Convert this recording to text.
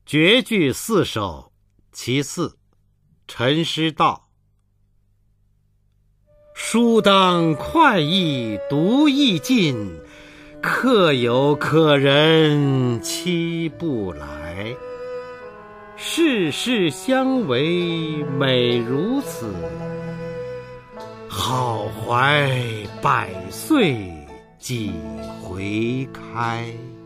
绝句4首其4，陈师道。书当快意读意尽，客有可人期不来。世事相违美如此，好怀100岁几回开。